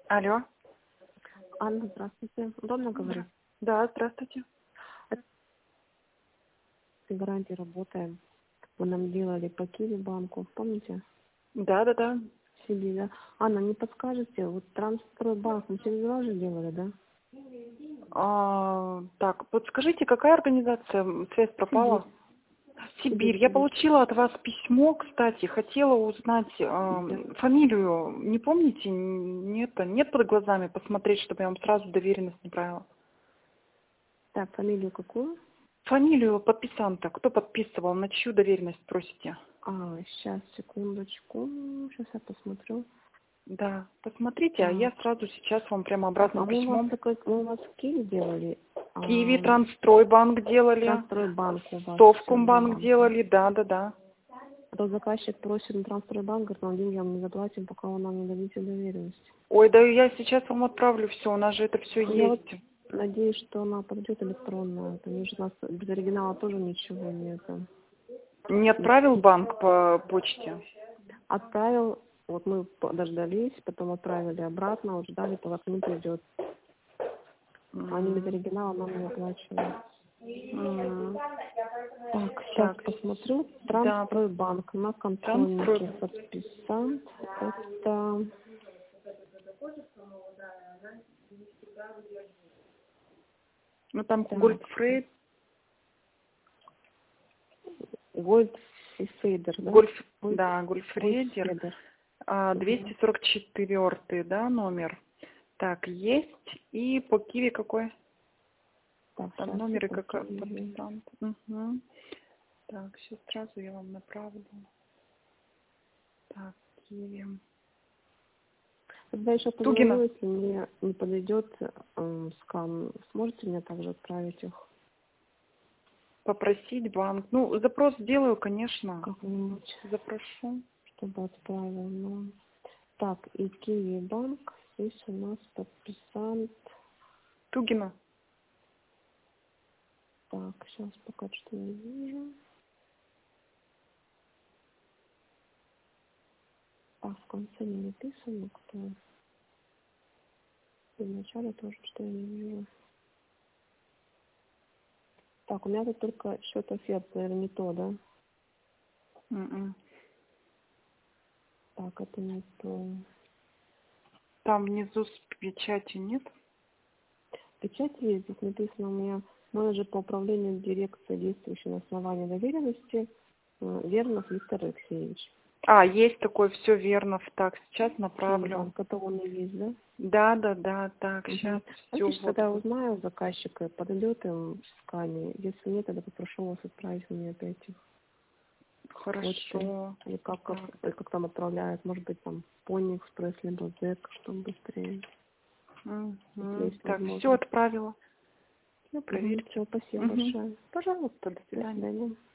Алло. Анна, здравствуйте. Удобно говорить? Да, здравствуйте. С гарантией работаем. Вы нам делали по Киви банку, помните? Да. В Сибири, да? Анна, не подскажете, вот Трансстройбанк мы через вас же делали, да? Так, вот скажите, какая организация? Связь пропала? Сибирь. Я получила от вас письмо, кстати, хотела узнать фамилию. Не помните? Нет под глазами посмотреть, чтобы я вам сразу доверенность не правила. Так, фамилию какую? Фамилию подписанта. Кто подписывал? На чью доверенность просите? Сейчас, секундочку. Сейчас я посмотрю. Да, посмотрите, а Так. я сразу сейчас вам прямо Так, обратным мы письмом. у вас в Киеве делали? Киви, Трансстройбанк делали. Трансстройбанк у вас. Совкомбанк делали, да. А то заказчик просит на Трансстройбанк, говорит, мы деньги вам не заплатим, пока вы нам не дадите доверенность. Ой, да я сейчас вам отправлю все, у нас же это все Я вот есть. надеюсь, что она подойдет электронно. Потому что у нас без оригинала тоже ничего нет. Не отправил банк по почте? Отправил, вот мы дождались, потом отправили обратно, вот ждали, пока к ним придет. Они без оригинала нам не оплачивают. Так, сейчас посмотрю. Трансстройбанк на контрольнике подписан. Это... Ну там Гольфрейд. Гольфрейдер, да? Гольфрейдер. 244, да, номер. Так, есть. И по Киви какой? Так, там номеры как подписант. Угу. Так, сейчас сразу я вам направлю. Так, Киви. Когда еще позвоню, если мне не подойдет скан, сможете мне также отправить их? Попросить банк. Ну, запрос сделаю, конечно. Как-нибудь. Запрошу. Чтобы отправил. Ну. Так, и Киви банк. Здесь у нас подписант. Тугина. Так, сейчас пока что не вижу. В конце не написано, кто. И в начале тоже что я не вижу. Так, у меня тут только счет оферт, наверное, не то, да? Так, это не то. Там внизу с печати нет? Печать есть, здесь написано у меня менеджер по управлению дирекции, действующей на основании доверенности, Вернов Виктор Алексеевич. Есть такой, все верно. Так, сейчас направлю. Это он и есть, да? Да. Так, сейчас все. Когда я узнаю заказчика, подойдет им в скане. Если нет, тогда попрошу вас отправить мне опять их. Хорошо. Или как там отправляют, может быть, там Пони Экспресс, либо ЗЭК, чтобы быстрее. Так, все отправила. Проверьте. Спасибо большое. Пожалуйста, до свидания.